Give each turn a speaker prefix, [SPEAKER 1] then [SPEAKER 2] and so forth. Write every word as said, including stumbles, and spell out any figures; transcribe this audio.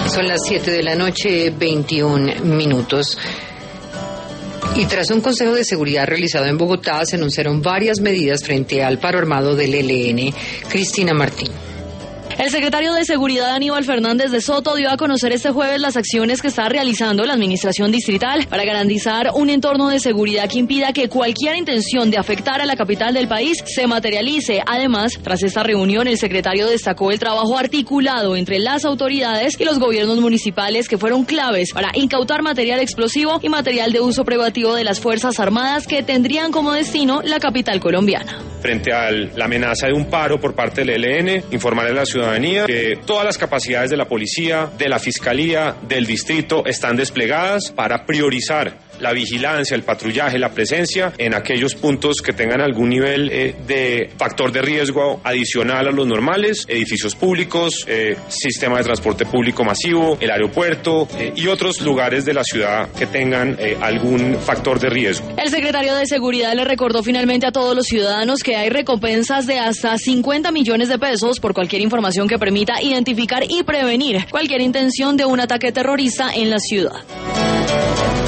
[SPEAKER 1] Son las siete de la noche, veintiún minutos. Y tras un consejo de seguridad realizado en Bogotá, se anunciaron varias medidas frente al paro armado del E L N. Cristina Martín.
[SPEAKER 2] El secretario de Seguridad Aníbal Fernández de Soto dio a conocer este jueves las acciones que está realizando la administración distrital para garantizar un entorno de seguridad que impida que cualquier intención de afectar a la capital del país se materialice. Además, tras esta reunión, el secretario destacó el trabajo articulado entre las autoridades y los gobiernos municipales que fueron claves para incautar material explosivo y material de uso privativo de las Fuerzas Armadas que tendrían como destino la capital colombiana.
[SPEAKER 3] Frente a la amenaza de un paro por parte del E L N, informar a la ciudadanía que todas las capacidades de la policía, de la fiscalía, del distrito están desplegadas para priorizar la vigilancia, el patrullaje, la presencia en aquellos puntos que tengan algún nivel eh, de factor de riesgo adicional a los normales, edificios públicos, eh, sistema de transporte público masivo, el aeropuerto eh, y otros lugares de la ciudad que tengan eh, algún factor de riesgo.
[SPEAKER 2] El secretario de Seguridad le recordó finalmente a todos los ciudadanos que hay recompensas de hasta cincuenta millones de pesos por cualquier información que permita identificar y prevenir cualquier intención de un ataque terrorista en la ciudad.